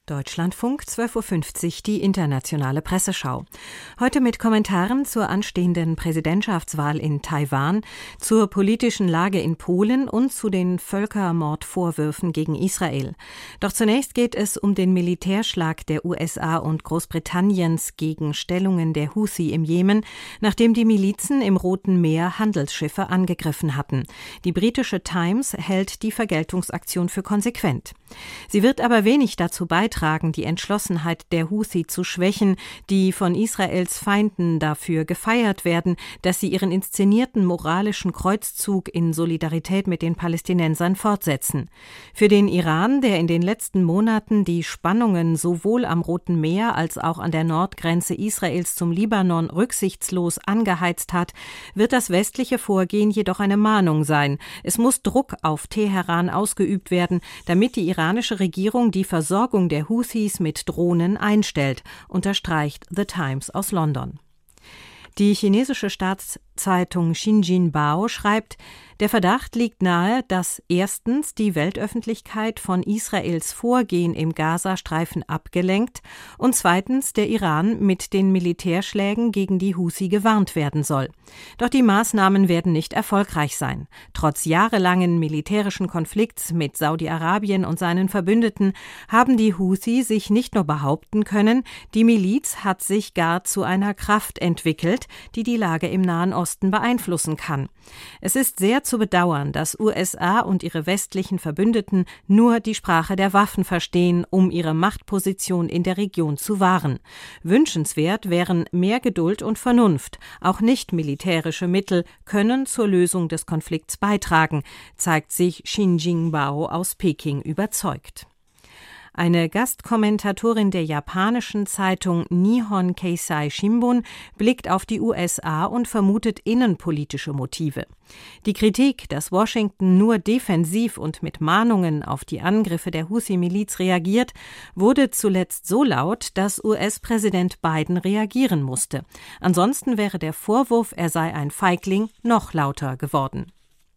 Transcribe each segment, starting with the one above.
Deutschlandfunk 12.50 Uhr, die internationale Presseschau. Heute mit Kommentaren zur anstehenden Präsidentschaftswahl in Taiwan, zur politischen Lage in Polen und zu den Völkermordvorwürfen gegen Israel. Doch zunächst geht es um den Militärschlag der USA und Großbritanniens gegen Stellungen der Houthi im Jemen, nachdem die Milizen im Roten Meer Handelsschiffe angegriffen hatten. Die britische Times hält die Vergeltungsaktion für konsequent. Sie wird aber wenig dazu beitragen, die Entschlossenheit der Houthi zu schwächen, die von Israels Feinden dafür gefeiert werden, dass sie ihren inszenierten moralischen Kreuzzug in Solidarität mit den Palästinensern fortsetzen. Für den Iran, der in den letzten Monaten die Spannungen sowohl am Roten Meer als auch an der Nordgrenze Israels zum Libanon rücksichtslos angeheizt hat, wird das westliche Vorgehen jedoch eine Mahnung sein. Es muss Druck auf Teheran ausgeübt werden, damit die iranische Regierung die Versorgung der Houthis mit Drohnen einstellt, unterstreicht The Times aus London. Die chinesische Staatszeitung Xinjiang schreibt, der Verdacht liegt nahe, dass erstens die Weltöffentlichkeit von Israels Vorgehen im Gazastreifen abgelenkt und zweitens der Iran mit den Militärschlägen gegen die Houthi gewarnt werden soll. Doch die Maßnahmen werden nicht erfolgreich sein. Trotz jahrelangen militärischen Konflikts mit Saudi-Arabien und seinen Verbündeten haben die Houthi sich nicht nur behaupten können, die Miliz hat sich gar zu einer Kraft entwickelt, die die Lage im Nahen Osten beeinflussen kann. Es ist sehr zu bedauern, dass USA und ihre westlichen Verbündeten nur die Sprache der Waffen verstehen, um ihre Machtposition in der Region zu wahren. Wünschenswert wären mehr Geduld und Vernunft. Auch nicht militärische Mittel können zur Lösung des Konflikts beitragen, zeigt sich Xinjiang aus Peking überzeugt. Eine Gastkommentatorin der japanischen Zeitung Nihon Keizai Shimbun blickt auf die USA und vermutet innenpolitische Motive. Die Kritik, dass Washington nur defensiv und mit Mahnungen auf die Angriffe der Houthi-Miliz reagiert, wurde zuletzt so laut, dass US-Präsident Biden reagieren musste. Ansonsten wäre der Vorwurf, er sei ein Feigling, noch lauter geworden.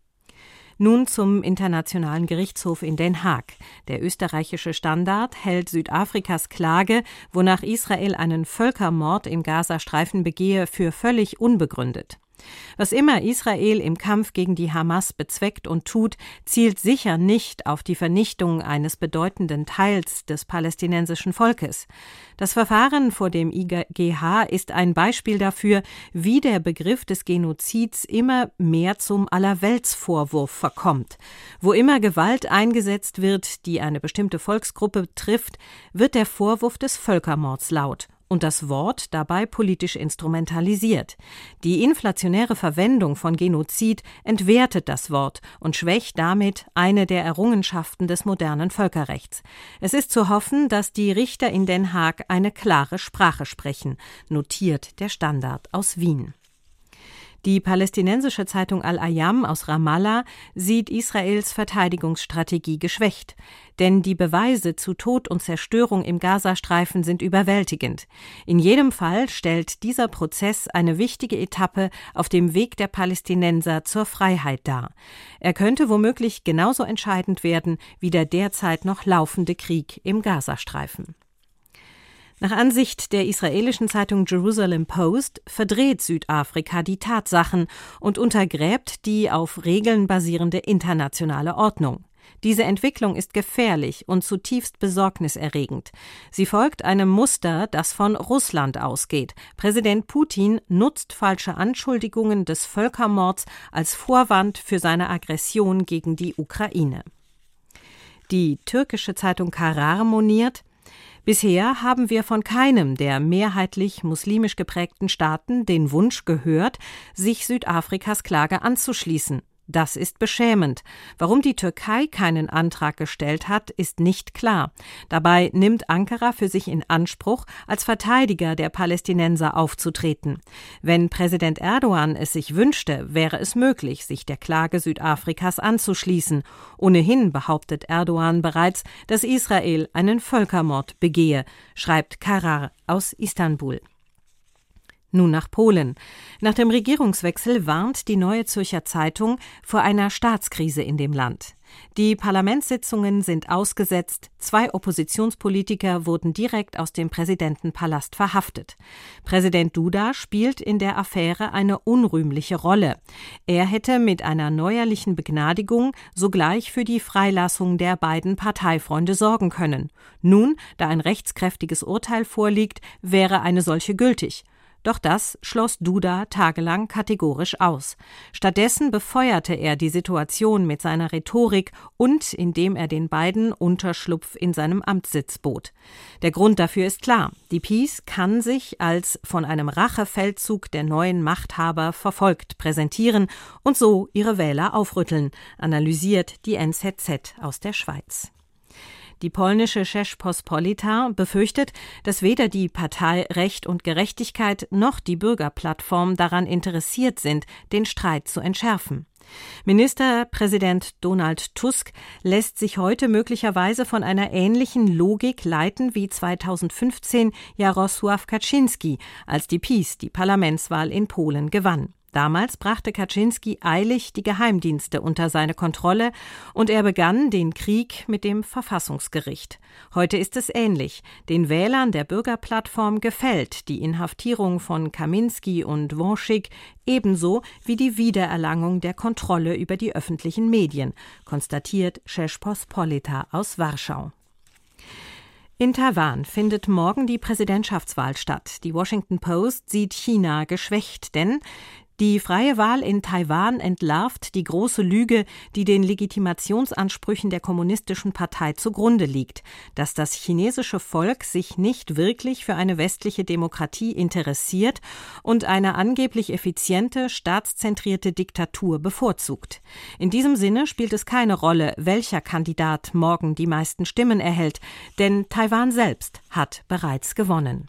Nun zum Internationalen Gerichtshof in Den Haag. Der österreichische Standard hält Südafrikas Klage, wonach Israel einen Völkermord im Gazastreifen begehe, für völlig unbegründet. Was immer Israel im Kampf gegen die Hamas bezweckt und tut, zielt sicher nicht auf die Vernichtung eines bedeutenden Teils des palästinensischen Volkes. Das Verfahren vor dem IGH ist ein Beispiel dafür, wie der Begriff des Genozids immer mehr zum Allerweltsvorwurf verkommt. Wo immer Gewalt eingesetzt wird, die eine bestimmte Volksgruppe trifft, wird der Vorwurf des Völkermords laut und das Wort dabei politisch instrumentalisiert. Die inflationäre Verwendung von Genozid entwertet das Wort und schwächt damit eine der Errungenschaften des modernen Völkerrechts. Es ist zu hoffen, dass die Richter in Den Haag eine klare Sprache sprechen, notiert der Standard aus Wien. Die palästinensische Zeitung Al-Ayam aus Ramallah sieht Israels Verteidigungsstrategie geschwächt. Denn die Beweise zu Tod und Zerstörung im Gazastreifen sind überwältigend. In jedem Fall stellt dieser Prozess eine wichtige Etappe auf dem Weg der Palästinenser zur Freiheit dar. Er könnte womöglich genauso entscheidend werden wie der derzeit noch laufende Krieg im Gazastreifen. Nach Ansicht der israelischen Zeitung Jerusalem Post verdreht Südafrika die Tatsachen und untergräbt die auf Regeln basierende internationale Ordnung. Diese Entwicklung ist gefährlich und zutiefst besorgniserregend. Sie folgt einem Muster, das von Russland ausgeht. Präsident Putin nutzt falsche Anschuldigungen des Völkermords als Vorwand für seine Aggression gegen die Ukraine. Die türkische Zeitung Karar moniert: Bisher haben wir von keinem der mehrheitlich muslimisch geprägten Staaten den Wunsch gehört, sich Südafrikas Klage anzuschließen. Das ist beschämend. Warum die Türkei keinen Antrag gestellt hat, ist nicht klar. Dabei nimmt Ankara für sich in Anspruch, als Verteidiger der Palästinenser aufzutreten. Wenn Präsident Erdogan es sich wünschte, wäre es möglich, sich der Klage Südafrikas anzuschließen. Ohnehin behauptet Erdogan bereits, dass Israel einen Völkermord begehe, schreibt Karar aus Istanbul. Nun nach Polen. Nach dem Regierungswechsel warnt die Neue Zürcher Zeitung vor einer Staatskrise in dem Land. Die Parlamentssitzungen sind ausgesetzt, 2 Oppositionspolitiker wurden direkt aus dem Präsidentenpalast verhaftet. Präsident Duda spielt in der Affäre eine unrühmliche Rolle. Er hätte mit einer neuerlichen Begnadigung sogleich für die Freilassung der beiden Parteifreunde sorgen können. Nun, da ein rechtskräftiges Urteil vorliegt, wäre eine solche gültig. Doch das schloss Duda tagelang kategorisch aus. Stattdessen befeuerte er die Situation mit seiner Rhetorik und indem er den beiden Unterschlupf in seinem Amtssitz bot. Der Grund dafür ist klar: Die PiS kann sich als von einem Rachefeldzug der neuen Machthaber verfolgt präsentieren und so ihre Wähler aufrütteln, analysiert die NZZ aus der Schweiz. Die polnische Rzeczpospolita befürchtet, dass weder die Partei Recht und Gerechtigkeit noch die Bürgerplattform daran interessiert sind, den Streit zu entschärfen. Ministerpräsident Donald Tusk lässt sich heute möglicherweise von einer ähnlichen Logik leiten wie 2015 Jarosław Kaczyński, als die PiS die Parlamentswahl in Polen gewann. Damals brachte Kaczyński eilig die Geheimdienste unter seine Kontrolle und er begann den Krieg mit dem Verfassungsgericht. Heute ist es ähnlich. Den Wählern der Bürgerplattform gefällt die Inhaftierung von Kaminski und Wąsik ebenso wie die Wiedererlangung der Kontrolle über die öffentlichen Medien, konstatiert Rzeczpospolita aus Warschau. In Taiwan findet morgen die Präsidentschaftswahl statt. Die Washington Post sieht China geschwächt, denn die freie Wahl in Taiwan entlarvt die große Lüge, die den Legitimationsansprüchen der Kommunistischen Partei zugrunde liegt, dass das chinesische Volk sich nicht wirklich für eine westliche Demokratie interessiert und eine angeblich effiziente, staatszentrierte Diktatur bevorzugt. In diesem Sinne spielt es keine Rolle, welcher Kandidat morgen die meisten Stimmen erhält, denn Taiwan selbst hat bereits gewonnen.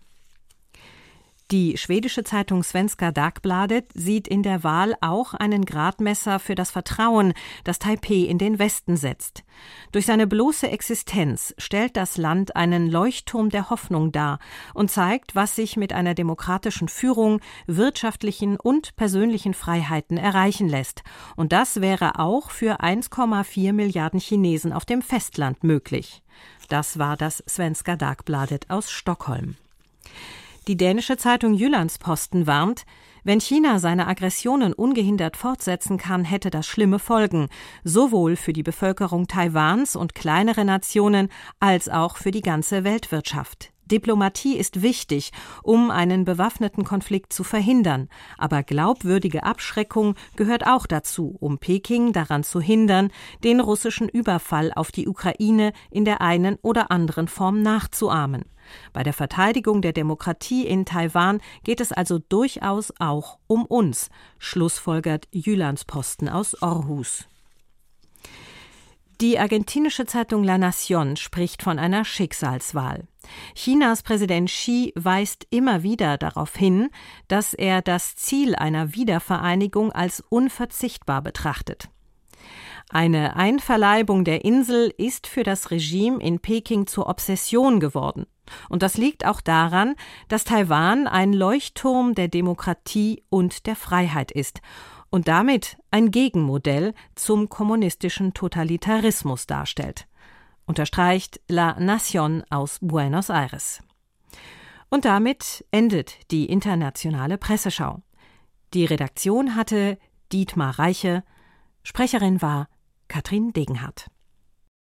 Die schwedische Zeitung Svenska Dagbladet sieht in der Wahl auch einen Gradmesser für das Vertrauen, das Taipeh in den Westen setzt. Durch seine bloße Existenz stellt das Land einen Leuchtturm der Hoffnung dar und zeigt, was sich mit einer demokratischen Führung, wirtschaftlichen und persönlichen Freiheiten erreichen lässt. Und das wäre auch für 1,4 Milliarden Chinesen auf dem Festland möglich. Das war das Svenska Dagbladet aus Stockholm. Die dänische Zeitung Jyllands-Posten warnt, wenn China seine Aggressionen ungehindert fortsetzen kann, hätte das schlimme Folgen, sowohl für die Bevölkerung Taiwans und kleinere Nationen als auch für die ganze Weltwirtschaft. Diplomatie ist wichtig, um einen bewaffneten Konflikt zu verhindern, aber glaubwürdige Abschreckung gehört auch dazu, um Peking daran zu hindern, den russischen Überfall auf die Ukraine in der einen oder anderen Form nachzuahmen. Bei der Verteidigung der Demokratie in Taiwan geht es also durchaus auch um uns, schlussfolgert Jyllands-Posten aus Aarhus. Die argentinische Zeitung La Nación spricht von einer Schicksalswahl. Chinas Präsident Xi weist immer wieder darauf hin, dass er das Ziel einer Wiedervereinigung als unverzichtbar betrachtet. Eine Einverleibung der Insel ist für das Regime in Peking zur Obsession geworden. Und das liegt auch daran, dass Taiwan ein Leuchtturm der Demokratie und der Freiheit ist und damit ein Gegenmodell zum kommunistischen Totalitarismus darstellt, unterstreicht La Nación aus Buenos Aires. Und damit endet die internationale Presseschau. Die Redaktion hatte Dietmar Reiche, Sprecherin war Katrin Degenhardt.